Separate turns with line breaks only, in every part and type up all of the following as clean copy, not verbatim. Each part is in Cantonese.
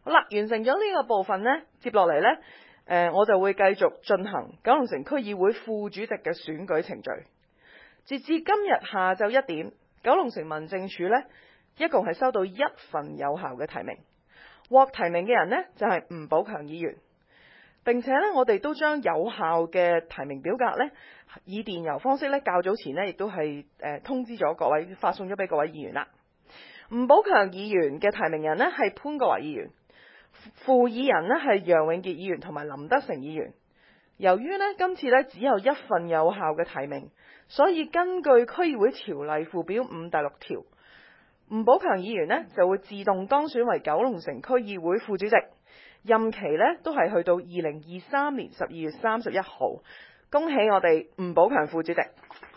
好啦，完成咗呢個部分呢，接落嚟呢，我就會繼續進行九龍城區議會副主席嘅選舉程序。截至今日下晝1點，九龍城民政處呢，一共係收到1份有效嘅提名。獲提名嘅人呢，就係吳寶強議員。並且呢，我哋都將有效嘅提名表格呢，以電郵方式呢，較早前呢，亦都係通知咗各位，發送咗俾各位議員啦。吳寶強議員嘅提名人呢，係潘國華議員，副議人呢，係楊永傑議員同埋林德成議員。由於呢，今次呢，只有1份有效嘅提名，所以根據區議會條例附表5第6條，吳寶強議員呢，就會自動當選為九龍城區議會副主席。任期呢都係去到2023年12月31號，恭喜我哋吳寶強副主席。咁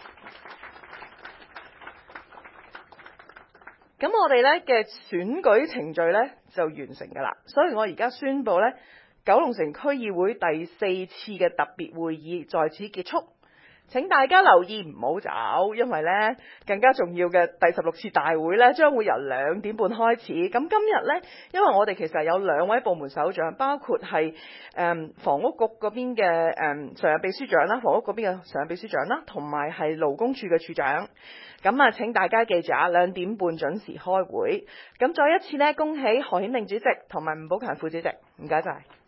我哋呢嘅選舉程序呢就完成㗎啦，所以我而家宣布呢，九龍城區議會第4次嘅特別會議在此結束。請大家留意唔好走，因為呢更加重要嘅第16次大會呢將會由2點半開始。咁今日呢，因為我哋其實有2位部門首長，包括係房屋局嗰邊嘅常任秘書長啦，房屋嗰邊嘅常任秘書長啦，同埋係勞工處嘅處長。咁啊，請大家記住啊，2點半準時開會。咁再一次呢，恭喜何顯令主席同埋吳寶強副主席，唔該晒。